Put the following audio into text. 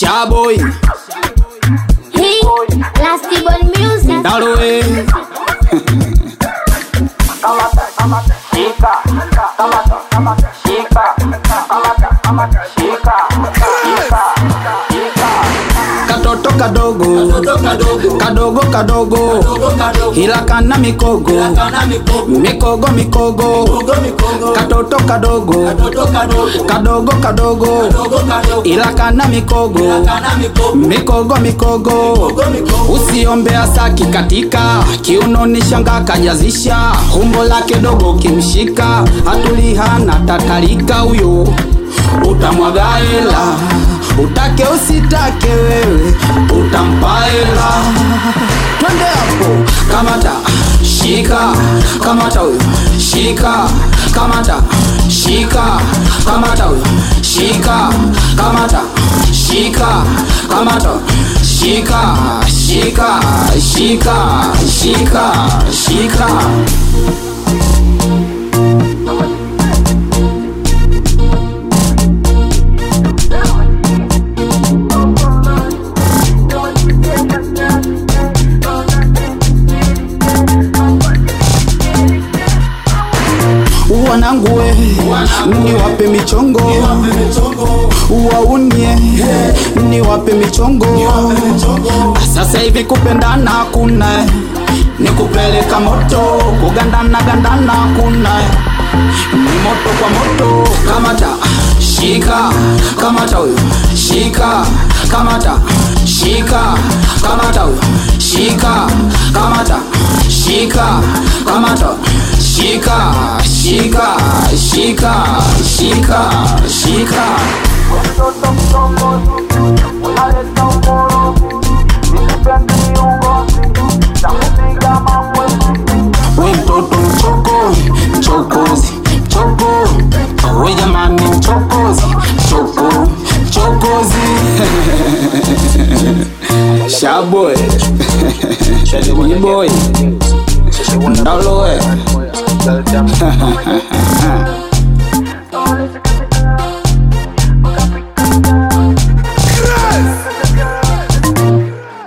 Shaboy. Hey, Lastborn Music. Darwe. Katoto kadogo ila kana mikogo katoto kadogo ila kana mikogo usiombe asaki katika kiunoni shanga kajazisha humbo lake dogo kimshika hatulihana tatarika huyo utamwaga hela utake usitake wewe utampa hela. Twende hapo kamata shika kamata huyo shika kamata shika kamata huyo shika kamata shika kamata shika wanangu we ni wape michongo waunie ni wape michongo sasa hivi kupendana kuna ni kupeleka moto kugandana kuna ni moto kwa moto kamata shika kamata huyo shika kamata shika kamata huyo shika kamata shika kamata shika we mtoto chokozi we jamani chokozi Shaboy boy Ndaloe